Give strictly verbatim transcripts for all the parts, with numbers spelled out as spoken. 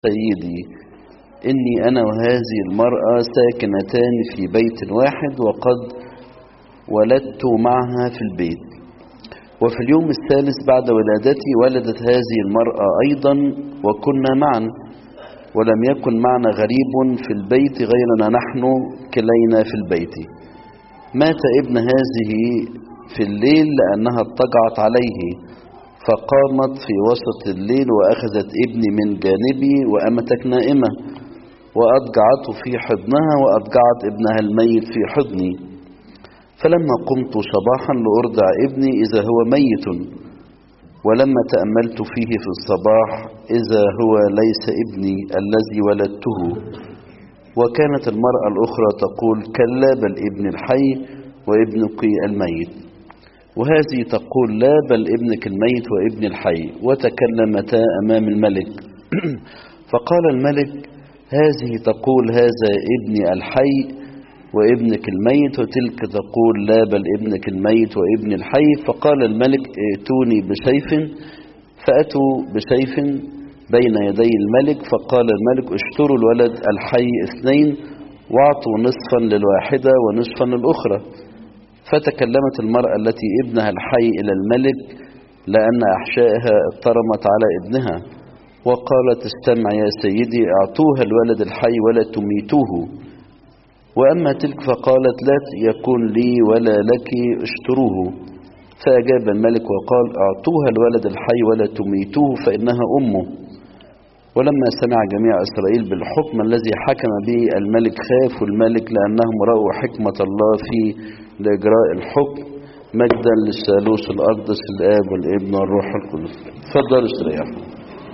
سيدي إني أنا وهذه المرأة ساكنتان في بيت واحد وقد ولدت معها في البيت. وفي اليوم الثالث بعد ولادتي ولدت هذه المرأة أيضا وكنا معا، ولم يكن معنا غريب في البيت غيرنا نحن كلينا في البيت. مات ابن هذه في الليل لأنها اضطجعت عليه، فقامت في وسط الليل وأخذت ابني من جانبي وأمتك نائمة، وأضجعته في حضنها وأضجعت ابنها الميت في حضني. فلما قمت صباحا لأرضع ابني إذا هو ميت، ولما تأملت فيه في الصباح إذا هو ليس ابني الذي ولدته. وكانت المرأة الأخرى تقول كلا بل ابن الحي وابنك الميت، وهذه تقول لا بل ابنك الميت وابن الحي، وتكلمتا أمام الملك. فقال الملك هذه تقول هذا ابني الحي وابنك الميت، وتلك تقول لا بل ابنك الميت وابن الحي. فقال الملك ائتوني بسيف، فأتوا بسيف بين يدي الملك. فقال الملك اشتروا الولد الحي اثنين واعطوا نصفا للواحدة ونصفا للأخرى. فتكلمت المرأة التي ابنها الحي إلى الملك لأن أحشائها اضطرمت على ابنها، وقالت استمع يا سيدي، اعطوها الولد الحي ولا تميتوه. وأما تلك فقالت لا يكون لي ولا لك، اشتروه. فأجاب الملك وقال اعطوها الولد الحي ولا تميتوه فإنها أمه. ولما سمع جميع إسرائيل بالحكم الذي حكم به الملك خافوا الملك لأنهم رأوا حكمة الله في لإجراء الحكم. مجدا للثالوث الأقدس الآب والابن والروح القدس. تفضلوا استريحوا.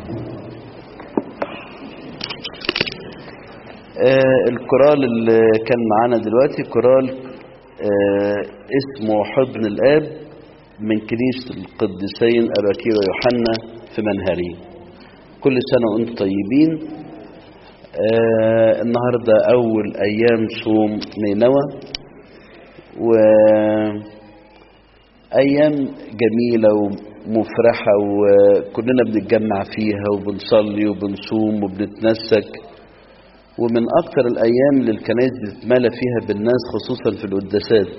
آه الكورال اللي كان معانا دلوقتي كورال آه اسمه حضن الآب من كنيسة القديسين أباكير ويوحنا في منهري. كل سنة وانتم طيبين. آه النهاردة أول أيام صوم نينوى، وأيام جميلة ومفرحة وكلنا بنتجمع فيها وبنصلي وبنصوم وبنتنسك، ومن أكثر الأيام اللي الكنائس بتتمالى فيها بالناس خصوصا في القداسات.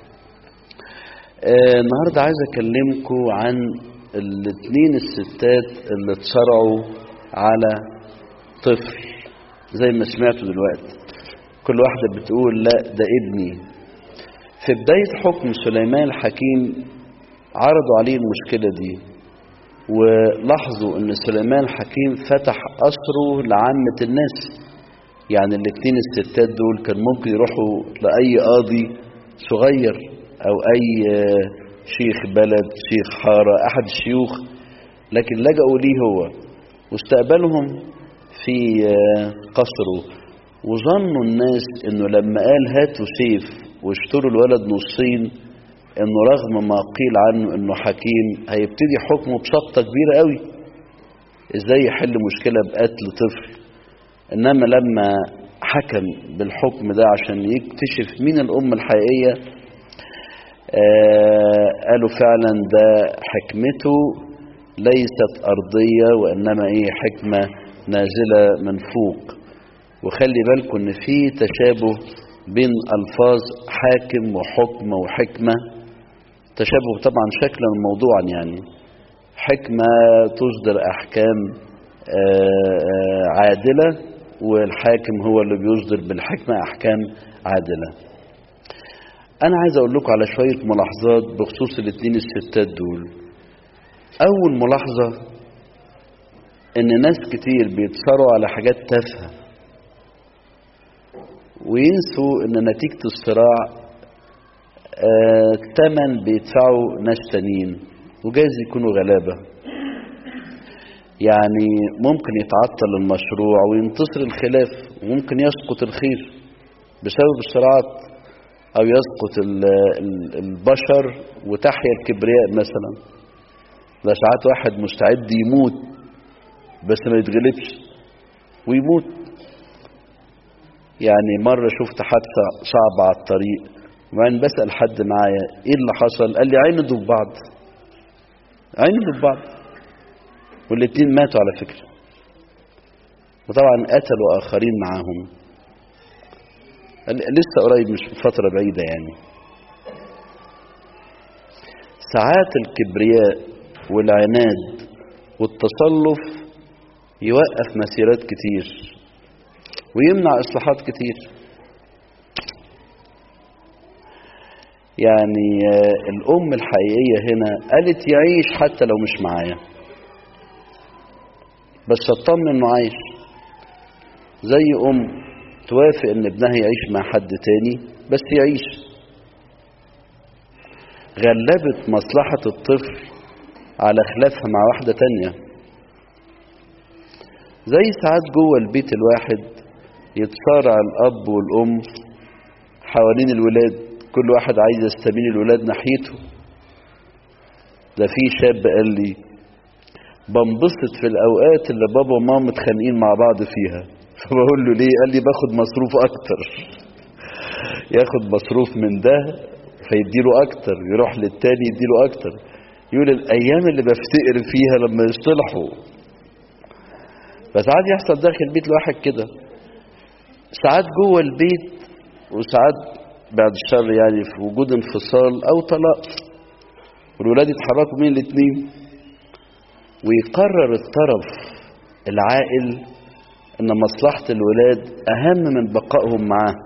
آه النهاردة عايز أكلمكم عن الاثنين الستات اللي اتصارعوا على طفل زي ما سمعتوا دلوقتي. كل واحدة بتقول لا ده ابني. في بداية حكم سليمان الحكيم عرضوا عليه المشكلة دي، ولاحظوا ان سليمان الحكيم فتح قصره لعامة الناس. يعني الاثنين الستات دول كان ممكن يروحوا لأي قاضي صغير أو أي شيخ بلد، شيخ حارة، أحد الشيوخ، لكن لجأوا ليه هو واستقبلهم في قصره. وظنوا الناس انه لما قال هاتوا سيف واشتروا الولد نصين، انه رغم ما قيل عنه انه حكيم هيبتدي حكمه بسطة كبيرة قوي، ازاي يحل مشكلة بقتل طفل. انما لما حكم بالحكم ده عشان يكتشف مين الام الحقيقية، آه قالوا فعلا ده حكمته ليست ارضية وانما ايه حكمة نازلة من فوق. وخلي بالكم ان في تشابه بين الفاظ حاكم وحكم وحكمة، تشابه طبعا شكلا وموضوعا. يعني حكمة تصدر احكام عادلة، والحاكم هو اللي بيصدر بالحكمة احكام عادلة. انا عايز اقول لكم على شوية ملاحظات بخصوص الاثنين الستات دول. اول ملاحظة ان ناس كتير بيتصاروا على حاجات تافهة وينسوا ان نتيجة الصراع آه تمن بيدفعوا ناس تانيين وجايز يكونوا غلابة. يعني ممكن يتعطل المشروع وينتصر الخلاف، وممكن يسقط الخير بسبب الصراعات، او يسقط البشر وتحيا الكبرياء مثلا. ده ساعات واحد مستعد يموت بس ما يتغلبش ويموت. يعني مرة شفت حادثة صعبة على الطريق، وبعدين بسأل حد معايا ايه اللي حصل، قال لي عيندوا في بعض عيندوا في بعض والاتنين ماتوا على فكرة. وطبعا قتلوا آخرين معاهم. لسه قريب، مش فترة بعيدة يعني. ساعات الكبرياء والعناد والتصلف يوقف مسيرات كتير ويمنع إصلاحات كتير. يعني الأم الحقيقية هنا قالت يعيش حتى لو مش معايا، بس اطمن انه عايش. زي أم توافق ان ابنها يعيش مع حد تاني بس يعيش. غلبت مصلحة الطفل على خلافها مع واحدة تانية. زي ساعات جوه البيت الواحد يتصارع الأب والأم حوالين الولاد، كل واحد عايز يستميل الولاد ناحيته. ده في شاب قال لي بنبسط في الأوقات اللي بابا وماما متخانقين مع بعض فيها، فبقول له ليه؟ قال لي باخد مصروف أكتر. ياخد مصروف من ده فيديله أكتر، يروح للتاني يديله أكتر. يقول الأيام اللي بفتقر فيها لما يصطلحوا. فساعات يحصل داخل البيت الواحد كده، ساعات جوه البيت، وساعات بعد الشر يعني في وجود انفصال أو طلاق، والولاد يتحركوا بين الاثنين، ويقرر الطرف العاقل ان مصلحة الولاد اهم من بقائهم معاه.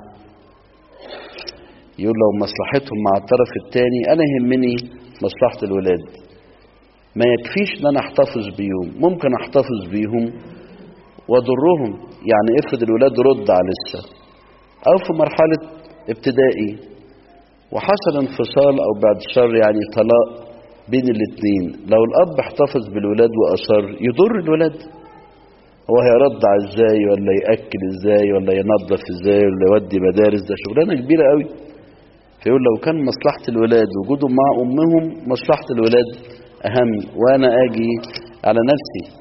يقول لو مصلحتهم مع الطرف الثاني انا يهمني مصلحة الولاد، ما يكفيش ان انا احتفظ بيهم، ممكن احتفظ بيهم واضرهم. يعني افرض الولاد رضع لسه او في مرحلة ابتدائي وحصل انفصال او بعد الشر يعني طلاق بين الاثنين، لو الاب احتفظ بالولاد واصر يضر الولاد. هو هيرضع ازاي ولا ياكل ازاي ولا ينظف ازاي ولا يودي مدارس؟ ده شغلانه كبيره قوي. فيقول لو كان مصلحه الولاد وجودهم مع امهم، مصلحه الولاد اهم، وانا اجي على نفسي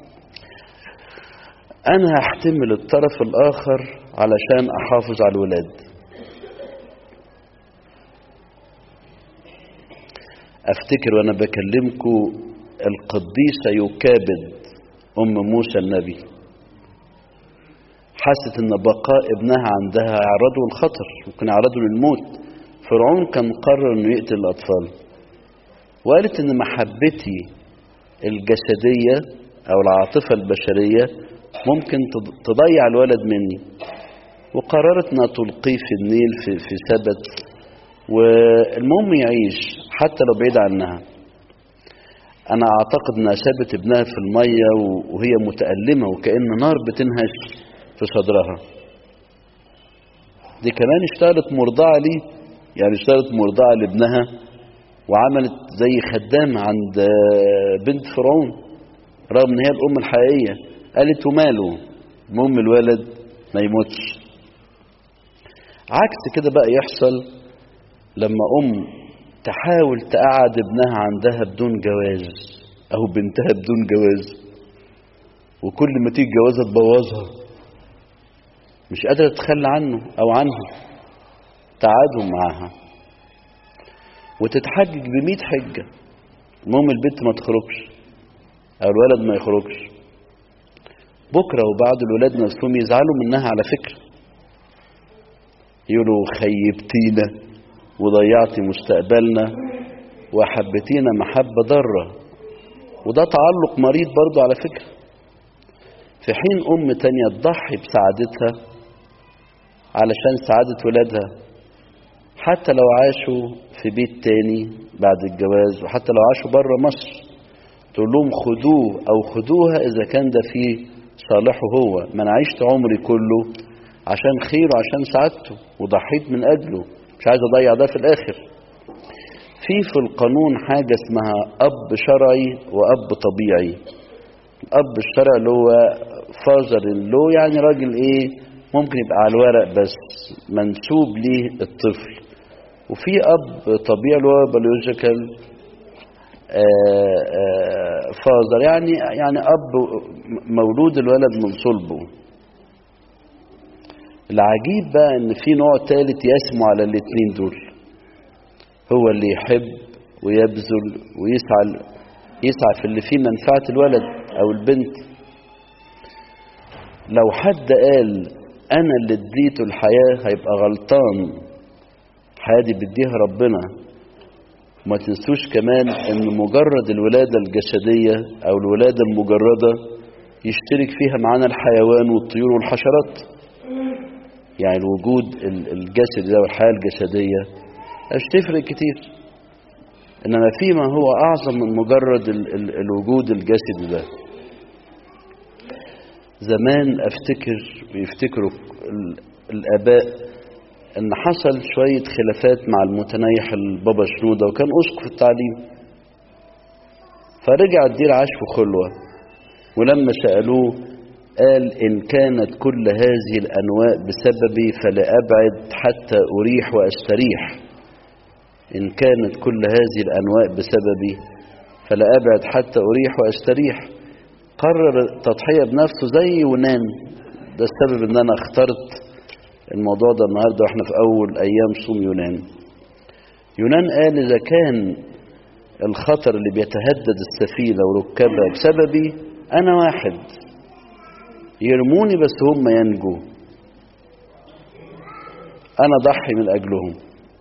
انا هحتمل الطرف الاخر علشان احافظ على الولاد. افتكر وانا بكلمكم القديسة يوكابد ام موسى النبي، حست ان بقاء ابنها عندها يعرضه للخطر، ممكن يعرضه للموت. فرعون كان قرر انه يقتل الاطفال، وقالت ان محبتي الجسدية او العاطفة البشرية ممكن تضيع الولد مني، وقررت انها تلقيه في النيل في, في سبت، والمهم يعيش حتى لو بعيد عنها. انا اعتقد انها سابت ابنها في المية وهي متألمة وكأن نار بتنهش في صدرها. دي كمان اشتغلت مرضعة ليه، يعني اشتغلت مرضعة لابنها وعملت زي خدامة عند بنت فرعون، رغم ان هي الام الحقيقية. قالت وماله، المهم الولد ما يموتش. عكس كده بقى يحصل لما ام تحاول تقعد ابنها عندها بدون جواز او بنتها بدون جواز، وكل ما تيجي جوازها تبوظها، مش قادرة تتخلى عنه او عنها، تعادهم معاها وتتحجج بمئة حجة. المهم البنت ما تخرجش او الولد ما يخرجش. بكرة وبعد الولاد نفسهم يزعلوا منها على فكرة، يقولوا خيبتينا وضيعتي مستقبلنا وحبتينا محبة ضارة. وده تعلق مريض برضو على فكرة. في حين أم تانية تضحي بسعادتها علشان سعادة ولادها، حتى لو عاشوا في بيت تاني بعد الجواز، وحتى لو عاشوا بره مصر، تقول لهم خدوه أو خدوها إذا كان ده فيه صالحه هو. ما أنا عشت عمري كله عشان خيره عشان سعادته وضحيت من أجله، مش عايز أضيع ده في الآخر. في في القانون حاجة اسمها أب شرعي وأب طبيعي. الأب الشرعي اللي هو فازر اللو، يعني راجل إيه ممكن يبقى على الورق بس منسوب ليه الطفل. وفي أب طبيعي اللي هو بيولوجيكال فازر، يعني يعني أب مولود الولد من صلبه. العجيب بقى ان في نوع ثالث يسمو على الاثنين دول، هو اللي يحب ويبذل ويسعى يسعى في اللي فيه منفعة الولد او البنت. لو حد قال أنا اللي اديته الحياة هيبقى غلطان. الحياة دي بديها ربنا. وما تنسوش كمان ان مجرد الولادة الجسدية او الولادة المجردة يشترك فيها معانا الحيوان والطيور والحشرات. يعني الوجود الجسدي ده والحياة الجسدية مش تفرق كتير، انما فيما هو اعظم من مجرد ال ال الوجود الجسدي ده. زمان افتكر ويفتكروا الاباء ان حصل شوية خلافات مع المتنيح البابا شنودة، وكان اسقف التعليم، فرجع الدير عاش في خلوة. ولما سألوه قال إن كانت كل هذه الأنواع بسببي فلأبعد حتى أريح وأستريح. إن كانت كل هذه الأنواع بسببي فلأبعد حتى أريح وأستريح. قرر التضحية بنفسه زي يونان. ده السبب إن أنا اخترت الموضوع ده النهاردة واحنا في أول أيام صوم يونان. يونان قال إذا كان الخطر اللي بيتهدد السفينة وركابها بسببي، أنا واحد يرموني بس هم ينجوا، أنا ضحي من أجلهم.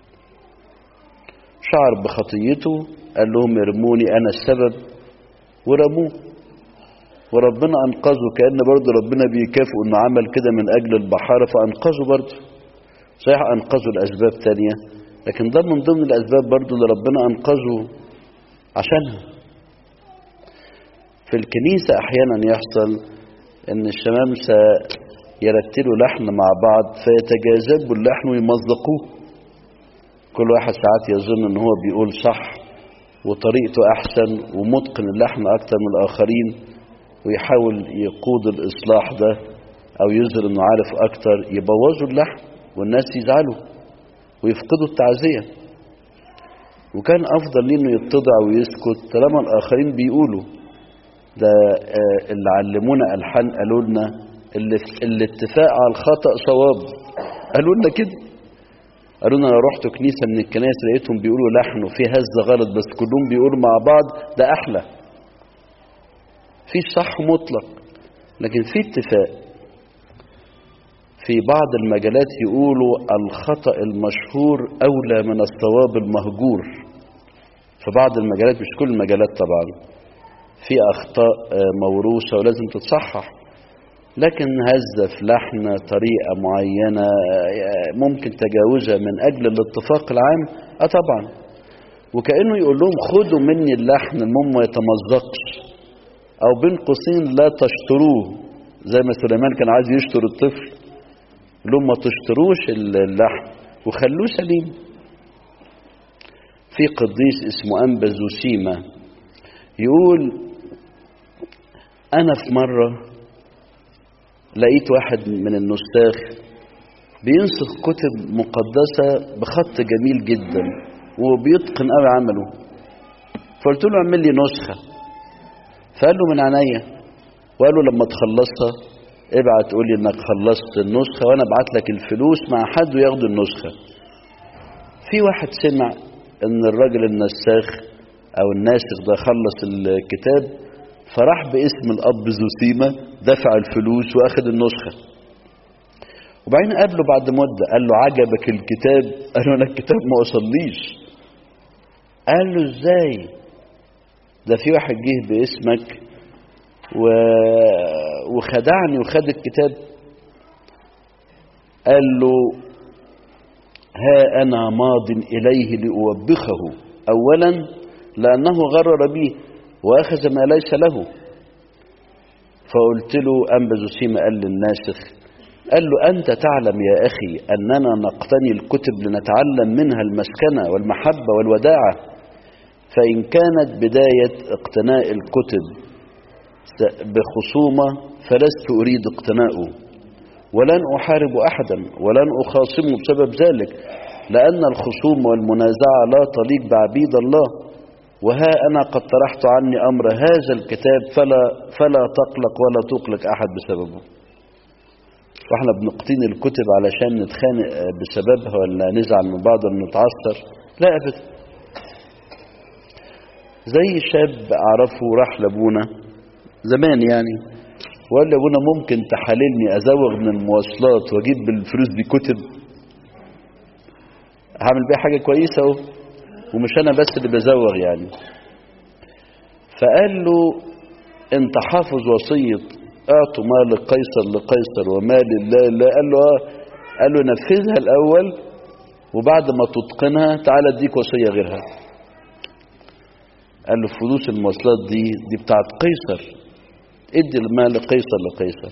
شعر بخطيته، قال لهم يرموني أنا السبب، ورموه وربنا أنقذه. كأن برضه ربنا بيكافئه إنه عمل كده من أجل البحارة فأنقذه برضه. صحيح أنقذه لأسباب تانية، لكن ده من ضمن الأسباب برضه اللي ربنا أنقذه عشانها. في الكنيسة أحيانا يحصل إن الشمامسة يرتلوا لحن مع بعض فيتجاذبوا اللحن ويمزقوه. كل واحد ساعات يظن إن هو بيقول صح وطريقته أحسن ومتقن اللحن أكتر من الآخرين، ويحاول يقود الإصلاح ده أو يظهر إنه عارف أكتر، يبوظوا اللحن والناس يزعلوا ويفقدوا التعزية. وكان أفضل ليه إنه يتضع ويسكت طالما الآخرين بيقولوا. ده اللي علمونا ألحان قالوا لنا اللي الاتفاق على الخطأ صواب. قالوا لنا كده، قالوا لنا لو رحتوا كنيسة من الكنائس لقيتهم بيقولوا لحن وفيه هزة غلط بس كلهم بيقولوا مع بعض، ده أحلى. في صح مطلق لكن في اتفاق. في بعض المجالات يقولوا الخطأ المشهور أولى من الصواب المهجور. في بعض المجالات، مش كل المجالات طبعا، في أخطاء موروثة ولازم تتصحح، لكن هزة في لحن طريقة معينة ممكن تجاوزها من أجل الاتفاق العام. أه طبعا. وكأنه يقول لهم خدوا مني اللحن المهم ما يتمزقش، أو بين قوسين لا تشتروه، زي ما سليمان كان عايز يشتر الطفل، لهم ما تشتروش اللحن وخلوه سليم. في قديس اسمه أنبا زوسيما يقول أنا في مرة لقيت واحد من النساخ بينسخ كتب مقدسة بخط جميل جدا وبيتقن قوي عمله، فقلت له اعمل لي نسخة. فقال له من عينيا، وقال له لما تخلصها ابعت تقول لي انك خلصت النسخة وانا ابعت لك الفلوس مع حد وياخد النسخة. في واحد سمع ان الراجل النساخ او الناسخ ده خلص الكتاب، فراح باسم الاب زوسيما دفع الفلوس واخد النسخة. وبعدين قابله بعد مدة قال له عجبك الكتاب؟ قال له انا الكتاب ما وصليش. قال له ازاي؟ ده في واحد جه باسمك و... وخدعني وخد الكتاب. قال له ها أنا ماض إليه لأوبخه، أولا لأنه غرر بي وأخذ ما ليس له. فقلت له أنبا زوسيما قال للناسخ، قال له أنت تعلم يا أخي أننا نقتني الكتب لنتعلم منها المسكنة والمحبة والوداعة، فإن كانت بداية اقتناء الكتب بخصومة فلست أريد اقتناءه، ولن أحارب أحدا ولن أخاصمه بسبب ذلك، لأن الخصوم والمنازعة لا تليق بعبيد الله، وها أنا قد طرحت عني أمر هذا الكتاب فلا, فلا تقلق ولا تقلق أحد بسببه. واحنا بنقتني الكتب علشان نتخانق بسببها ولا نزعل من بعض ولا نتعثر؟ لا أبدا. زي شاب أعرفه راح لابونا زمان يعني وقال لي يا ابونا ممكن تحاللني ازوغ من المواصلات واجيب بالفلوس دي كتب، هعمل بيها حاجة كويسة اهو، ومش انا بس اللي بزوغ يعني. فقال له انت حافظ وصية اعطوا مال لقيصر لقيصر ومال لله لله؟ قال له اه. قال له نفذها الاول وبعد ما تتقنها تعالى اديك وصية غيرها. قال له فلوس المواصلات دي دي بتاعت قيصر، ادي المال لقيصر لقيصر.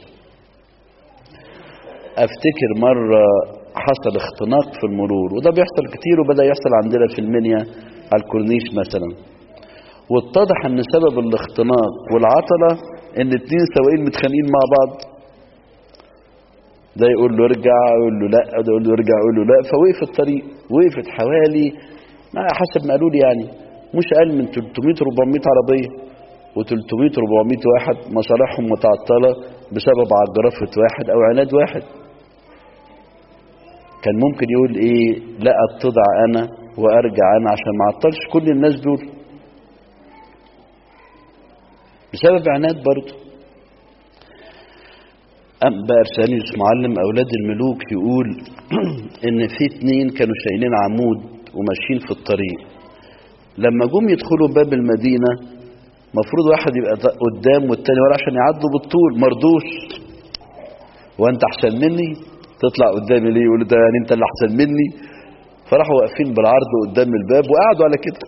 افتكر مرة حصل اختناق في المرور، وده بيحصل كتير وبدأ يحصل عندنا في المنيا على الكورنيش مثلا، واتضح ان سبب الاختناق والعطلة ان اتنين سواقين متخانقين مع بعض، ده يقول له ارجع يقول له لا، ده يقول له ارجع يقول له لا. فوقف الطريق، وقفت حوالي ما حسب ما قالوا لي يعني مش اقل من ثلاثمائة أربعمائة عربية، و300 أربعمائة واحد مصالحهم متعطلة بسبب عجرفة واحد او عناد واحد. كان ممكن يقول ايه، لا اتضع انا وارجع انا عشان ما اعطلش كل الناس دول، بسبب عناد برضه. أنبا أرسانيوس معلم أولاد الملوك يقول إن في اتنين كانوا شايلين عمود وماشيين في الطريق، لما جم يدخلوا باب المدينة مفروض واحد يبقى قدام والتاني ورا عشان يعدوا بالطول، مرضوش. وأنت أحسن مني تطلع قدامي ليه؟ يقولوا ده يعني أنت اللي أحسن مني. فراحوا واقفين بالعرض قدام الباب وقعدوا على كده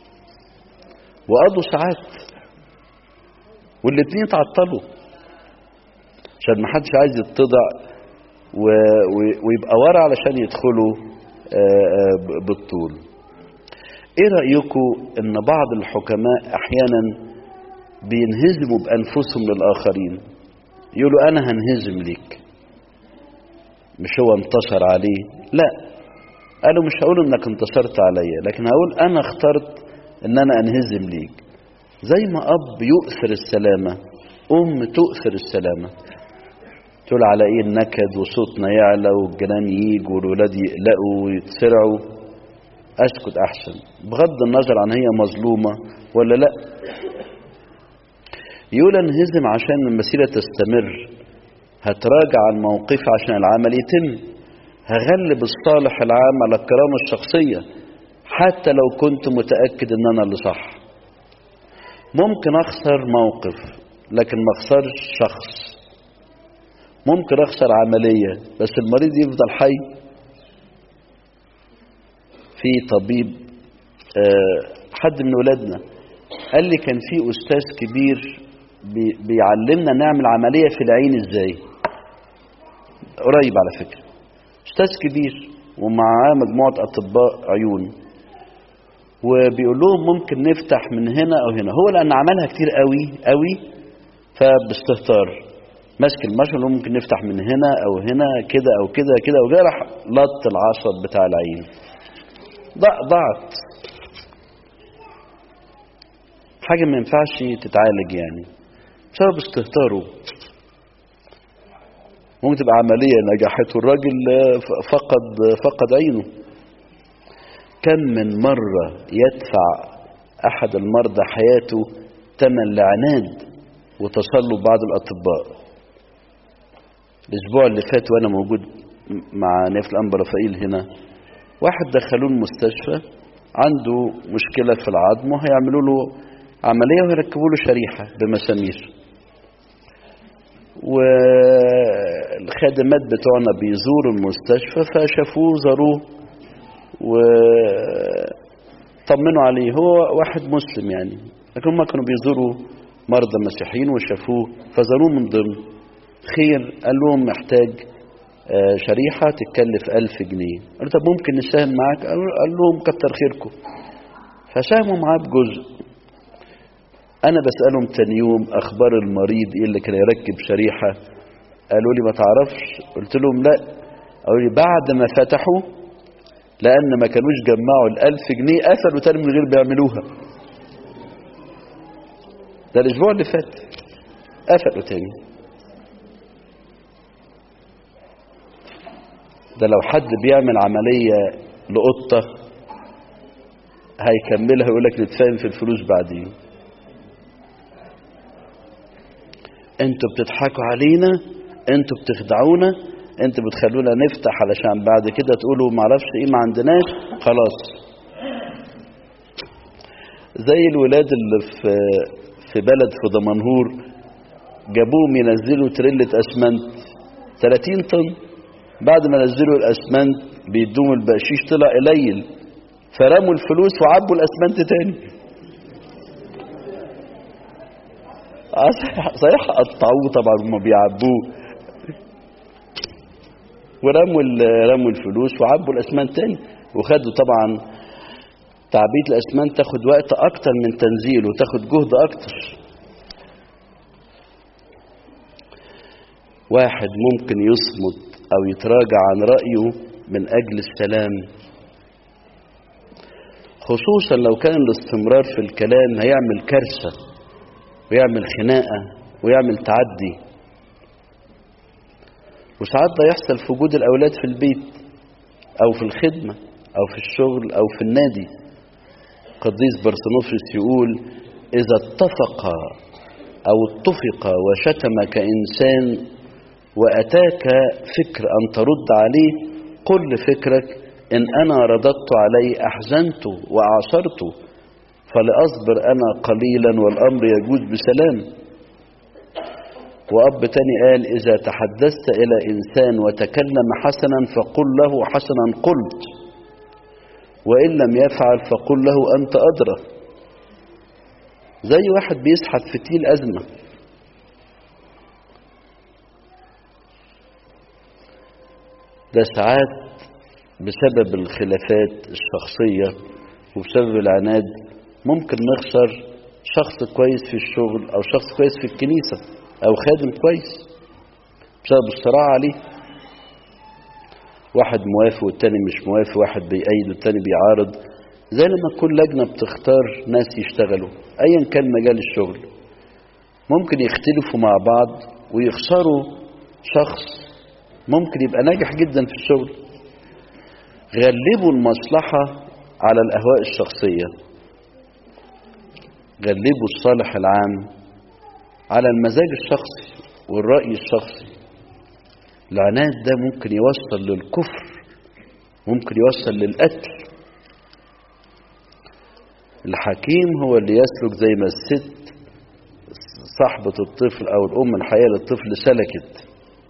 وقضوا ساعات، والاتنين تعطلوا عشان ما حدش عايز يتضع و... و... ويبقى ورا علشان يدخلوا بالطول. ايه رأيكم ان بعض الحكماء احيانا بينهزموا بانفسهم للاخرين، يقولوا انا هنهزم ليك، مش هو انتصر عليه، لا، قالوا مش هقول انك انتصرت عليا، لكن هقول انا اخترت ان انا انهزم ليك. زي ما اب يؤثر السلامة، ام تؤثر السلامة، تقول على ايه النكد وصوتنا يعلى والجيران ييجوا والولاد يقلقوا ويتسرعوا، اسكت احسن بغض النظر عن هي مظلومة ولا لا. يقول انهزم عشان المسيرة تستمر، هتراجع عن موقفي عشان العمل يتم، هغلب الصالح العام على الكرامة الشخصية حتى لو كنت متأكد ان انا اللي صح. ممكن اخسر موقف لكن ما اخسرش شخص، ممكن اخسر عملية بس المريض يفضل حي. في طبيب حد من ولادنا قال لي كان في استاذ كبير بيعلمنا نعمل عملية في العين ازاي، قريب على فكرة، استاذ كبير ومعاه مجموعة اطباء عيون، وبيقول لهم ممكن نفتح من هنا او هنا. هو لان عملها كتير قوي قوي فباستهتار ماسك المشهد، ممكن نفتح من هنا او هنا كده او كده كده، وجاي راح لط العصب بتاع العين، ضاعت حاجه ما ينفعش تتعالج يعني بسبب استهتاره. ممكن تبقى عمليه نجحت والراجل فقد فقد عينه. كم من مره يدفع احد المرضى حياته ثمن لعناد وتصلب بعض الاطباء. الاسبوع اللي فات وانا موجود مع نيافة الانبا رفائيل هنا، واحد دخلوه المستشفى عنده مشكلة في العظم وهيعملوا له عملية وهيركبوا له شريحة بمسامير، والخادمات بتوعنا بيزوروا المستشفى فشافوه زاروه وطمنوا عليه، هو واحد مسلم يعني، لكن هم كانوا بيزوروا مرضى مسيحيين وشافوه فزاروه من ضمن خير. قال لهم محتاج شريحة تتكلف ألف جنيه. قالوا طب ممكن نساهم معاك؟ قال لهم كتر خيركم، فساهموا معاه بجزء. أنا بسألهم تاني يوم أخبار المريض إيه اللي كان يركب شريحة، قالوا لي ما تعرفش. قلت لهم لا. قالوا لي بعد ما فتحوا لأن ما كانوش جمعوا الألف جنيه قفلوا تاني من غير بيعملوها. ده الأسبوع اللي فات قفلوا تاني. ده لو حد بيعمل عملية لقطة هيكملها يقولك نتفاهم في الفلوس بعدين. انتوا بتضحكوا علينا، انتوا بتخدعونا، انتوا بتخلونا نفتح علشان بعد كده تقولوا معرفش ايه ما عندناش. خلاص. زي الولاد اللي في في بلد في دمنهور جابوهم ينزلوا تريلة اسمنت ثلاثين طن، بعد ما نزلوا الاسمنت بيدوهم البقشيش طلع قليل، فرموا الفلوس وعبوا الاسمنت تاني. صحيح قطعوه طبعا وما بيعبوه، ورموا رموا الفلوس وعبوا الاسمنت تاني، وخدوا طبعا تعبية الاسمنت تاخد وقت اكتر من تنزيله وتاخد جهد اكتر. واحد ممكن يصمت او يتراجع عن رأيه من اجل السلام، خصوصا لو كان الاستمرار في الكلام هيعمل كارثة ويعمل خناقة ويعمل تعدي. وساعات ده يحصل في وجود الاولاد في البيت او في الخدمة او في الشغل او في النادي. قديس برسنوفيس يقول اذا اتفق او اتفق وشتمك انسان واتاك فكر ان ترد عليه، قل لفكرك ان انا رددت عليه احزنته واعصرته، فلأصبر انا قليلا والامر يجوز بسلام. واب تاني قال اذا تحدثت الى انسان وتكلم حسنا فقل له حسنا قلت، وان لم يفعل فقل له انت ادرى. زي واحد بيسحب فتيل ازمة، ده ساعات بسبب الخلافات الشخصية وبسبب العناد ممكن نخسر شخص كويس في الشغل او شخص كويس في الكنيسة او خادم كويس بسبب الصراع عليه. واحد موافق والتاني مش موافق، واحد بيأيد والتاني بيعارض. زي لما تكون لجنة بتختار ناس يشتغلوا ايا كان مجال الشغل، ممكن يختلفوا مع بعض ويخسروا شخص ممكن يبقى ناجح جدا في الشغل. غلبوا المصلحة على الأهواء الشخصية، غلبوا الصالح العام على المزاج الشخصي والرأي الشخصي. العناد ده ممكن يوصل للكفر، ممكن يوصل للقتل. الحكيم هو اللي يسلك زي ما الست صاحبة الطفل أو الأم الحقيقية للطفل سلكت.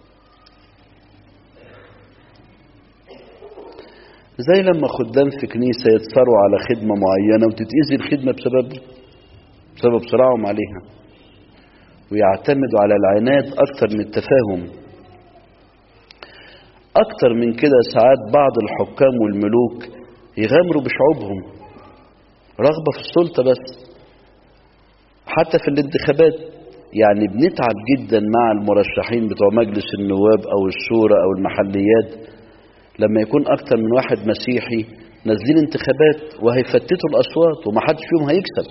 زي لما خدام في كنيسة يتصاروا على خدمة معينة وتتأذي الخدمة بسبب بسبب صراعهم عليها، ويعتمدوا على العناد أكتر من التفاهم. أكتر من كده ساعات بعض الحكام والملوك يغامروا بشعوبهم رغبة في السلطة بس. حتى في الانتخابات يعني بنتعب جدا مع المرشحين بتوع مجلس النواب أو الشورى أو المحليات لما يكون أكتر من واحد مسيحي نازلين انتخابات وهيفتتوا الأصوات ومحدش فيهم هيكسب.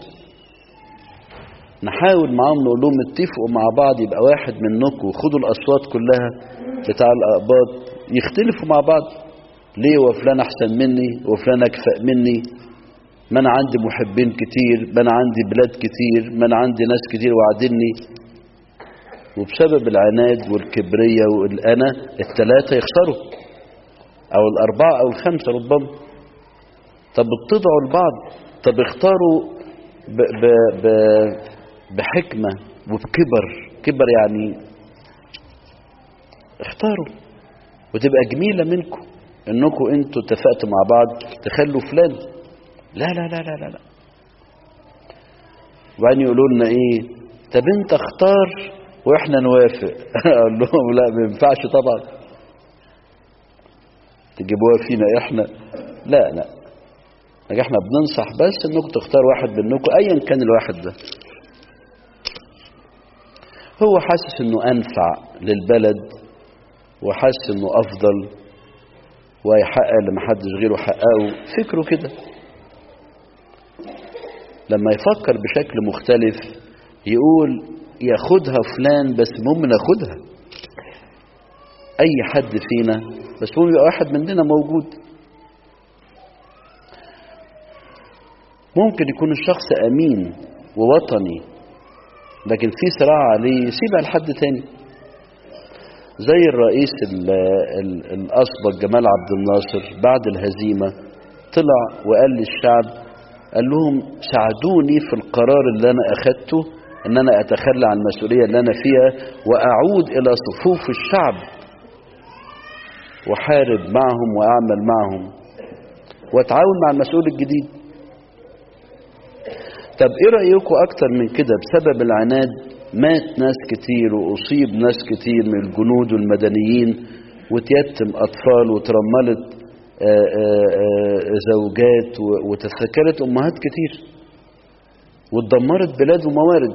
نحاول معاهم نقول لهم اتفقوا مع بعض، يبقى واحد منكم خدوا الأصوات كلها بتاع الأقباط، يختلفوا مع بعض. ليه؟ وفلان أحسن مني وفلان أكفأ مني، ما أنا عندي محبين كتير، ما أنا عندي بلاد كتير، ما أنا عندي ناس كتير وعدني. وبسبب العناد والكبرية والأنا الثلاثة يخسروا، أو الأربعة أو الخمسة ربما. طب اتضعوا البعض، طب اختاروا ب ب ب بحكمة وبكبر. كبر يعني اختاروا، وتبقى جميلة منكم انكم انتوا اتفقتوا مع بعض تخلوا فلان. لا لا لا لا لا, لا. وبعدين يقولوا لنا ايه؟ طب انت اختار واحنا نوافق. اقول لهم لا ما ينفعش طبعا، تجيبوها فينا احنا. لا لا، احنا بننصح بس انكم تختار واحد منكم ايا كان الواحد ده هو حاسس انه انفع للبلد وحاسس انه افضل ويحقق اللي محدش غيره حققه. فكره كده. لما يفكر بشكل مختلف يقول ياخدها فلان بس المهم ناخدها. اي حد فينا بس هو يبقى واحد مننا موجود. ممكن يكون الشخص امين ووطني لكن في صراع عليه يسيبها لحد تاني. زي الرئيس ال ال الأسبق جمال عبد الناصر بعد الهزيمة طلع وقال للشعب، قال لهم ساعدوني في القرار اللي أنا أخدته ان انا اتخلى عن المسؤولية اللي انا فيها واعود الى صفوف الشعب وحارب معهم واعمل معهم واتعاون مع المسؤول الجديد. طب ايه رأيكم اكتر من كده بسبب العناد مات ناس كتير واصيب ناس كتير من الجنود والمدنيين وتيتم اطفال وترملت آآ آآ زوجات وتسكرت امهات كتير واتدمرت بلاد وموارد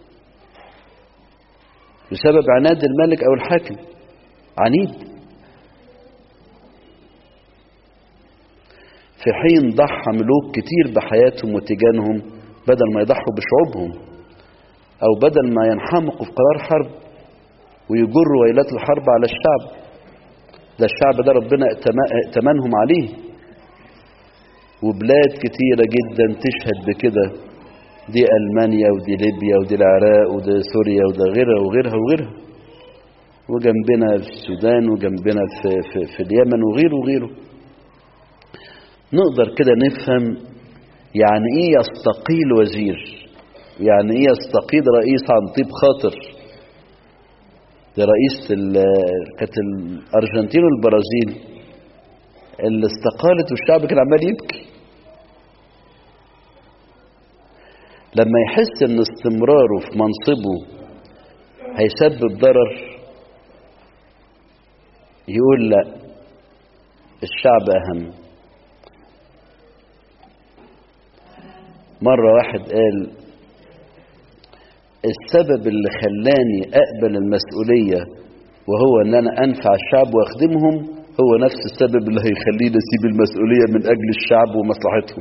بسبب عناد الملك او الحاكم عنيد، في حين ضحى ملوك كتير بحياتهم وتجانهم بدل ما يضحوا بشعوبهم او بدل ما ينحمقوا في قرار حرب ويجروا ويلات الحرب على الشعب. ده الشعب ده ربنا ائتمنهم عليه، وبلاد كتيرة جدا تشهد بكده، دي ألمانيا ودي ليبيا ودي العراق ودي سوريا ودي غيرها وغيرها وغيرها، وجنبنا في السودان وجنبنا في, في, في اليمن وغيره وغيره. نقدر كده نفهم يعني ايه يستقيل وزير، يعني ايه يستقيل رئيس عن طيب خاطر. ده رئيس كانت الأرجنتين والبرازيل اللي استقالت والشعب كان عمال يبكي لما يحس ان استمراره في منصبه هيسبب ضرر، يقول لا الشعب اهم. مرة واحد قال السبب اللي خلاني اقبل المسؤولية وهو ان انا انفع الشعب واخدمهم هو نفس السبب اللي هيخليني اسيب المسؤولية من اجل الشعب ومصلحتهم.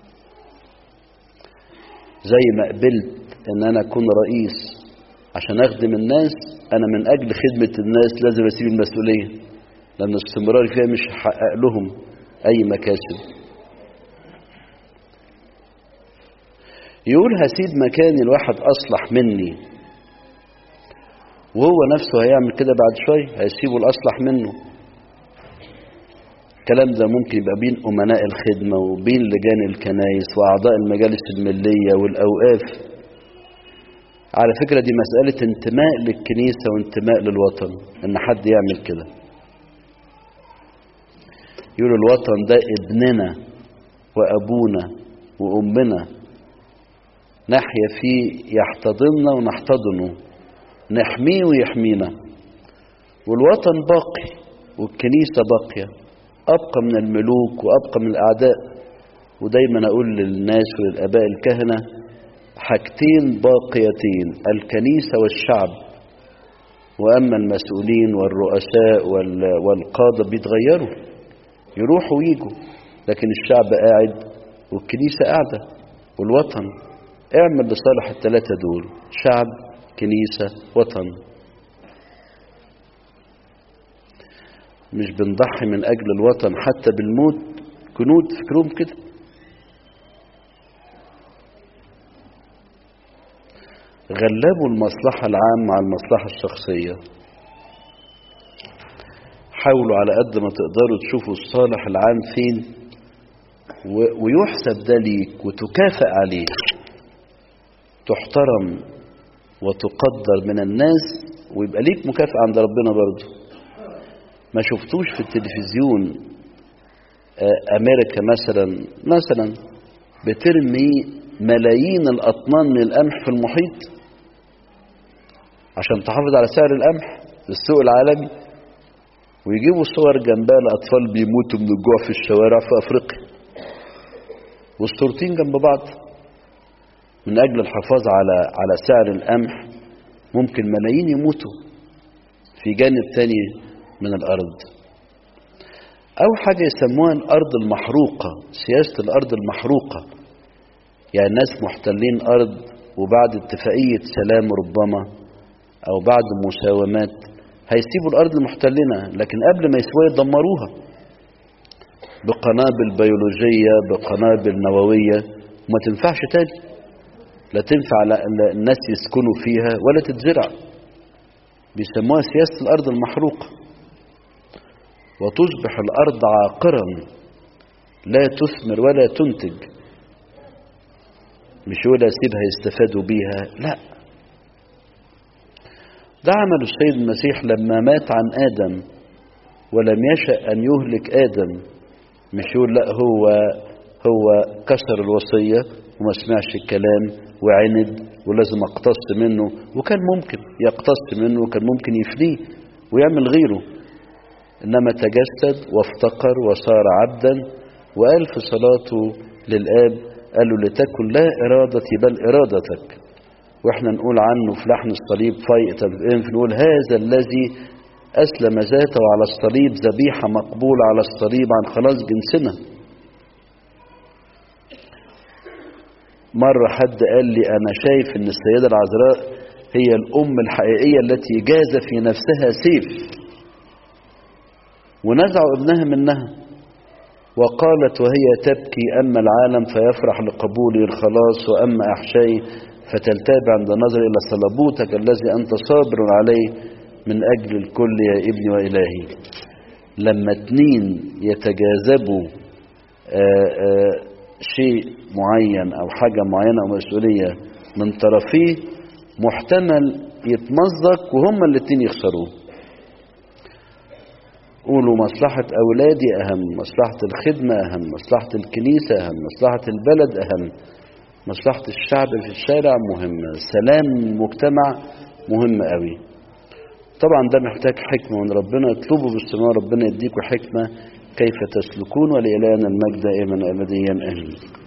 زي ما قبلت ان انا اكون رئيس عشان اخدم الناس، انا من اجل خدمة الناس لازم اسيب المسؤولية، لان استمراري فيها مش هحقق لهم اي مكاسب. يقول هسيب مكاني الواحد اصلح مني، وهو نفسه هيعمل كده بعد شوية، هيسيبه الاصلح منه. الكلام ده ممكن يبقى بين أمناء الخدمة وبين لجان الكنائس وأعضاء المجالس الملية والأوقاف. على فكرة دي مسألة انتماء للكنيسة وانتماء للوطن، إن حد يعمل كده. يقول الوطن ده ابننا وأبونا وأمنا، نحيا فيه يحتضننا ونحتضنه، نحميه ويحمينا. والوطن باقي والكنيسة باقية، أبقى من الملوك وأبقى من الأعداء. ودايما أقول للناس وللآباء الكهنة حاجتين باقيتين، الكنيسة والشعب. وأما المسؤولين والرؤساء والقادة بيتغيروا يروحوا ويجوا، لكن الشعب قاعد والكنيسة قاعدة والوطن. اعمل لصالح الثلاثة دول، شعب كنيسة وطن. مش بنضحي من أجل الوطن حتى بالموت، جنود فكرهم كده. غلبوا المصلحة العامة على المصلحة الشخصية. حاولوا على قد ما تقدروا تشوفوا الصالح العام فين ويحسب ده ليك وتكافئ عليه، تحترم وتقدر من الناس ويبقى ليك مكافأة عند ربنا برضو. ما شفتوش في التلفزيون أمريكا مثلا مثلا بترمي ملايين الأطنان من القمح في المحيط عشان تحافظ على سعر القمح في السوق العالمي، ويجيبوا صور جنبها لأطفال بيموتوا من الجوع في الشوارع في أفريقيا، والصورتين جنب بعض من أجل الحفاظ على على سعر القمح. ممكن ملايين يموتوا في جانب تاني من الأرض. أو حاجة يسموها الأرض المحروقة، سياسة الأرض المحروقة، يعني الناس محتلين أرض وبعد اتفاقية سلام ربما أو بعد مساومات هيسيبوا الأرض المحتلينها، لكن قبل ما يسويها يدمروها بقنابل بيولوجية بقنابل نووية وما تنفعش تاني. لا تنفع الناس يسكنوا فيها ولا تتزرع، بيسموها سياسة الأرض المحروقة. وتصبح الأرض عاقرا لا تثمر ولا تنتج. مش يقول أسيبها يستفادوا بيها، لا، ده عمل السيد المسيح لما مات عن آدم ولم يشأ أن يهلك آدم. مش يقول لا، هو هو كسر الوصية وما سمعش الكلام وعند ولازم اقتص منه، وكان ممكن يقتص منه وكان ممكن يفنيه ويعمل غيره، إنما تجسد وافتقر وصار عبدا، وقال في صلاته للآب قال له لتكن لا إرادتي بل إرادتك. واحنا نقول عنه في لحن الصليب في نقول هذا الذي أسلم ذاته على الصليب ذبيحة مقبولة على الصليب عن خلاص جنسنا. مرة حد قال لي أنا شايف إن السيدة العذراء هي الأم الحقيقية التي جاز في نفسها سيف ونزعوا ابنها منها، وقالت وهي تبكي أما العالم فيفرح لقبولي الخلاص، وأما أحشائي فتلتابع عند النظر إلى صلبوتك الذي أنت صابر عليه من أجل الكل يا ابني وإلهي. لما اتنين يتجاذبوا آآ آآ شيء معين أو حاجة معينة أو مسؤولية من طرفيه، محتمل يتمزق وهما الاتنين يخسروه. قولوا مصلحة أولادي أهم، مصلحة الخدمة أهم، مصلحة الكنيسة أهم، مصلحة البلد أهم، مصلحة الشعب في الشارع مهمة، سلام المجتمع مهم قوي. طبعا ده محتاج حكمة من ربنا، اطلبوا باستمرار ربنا يديكوا حكمة كيف تسلكون، ولإلهنا المجد دائما أبديا آمين.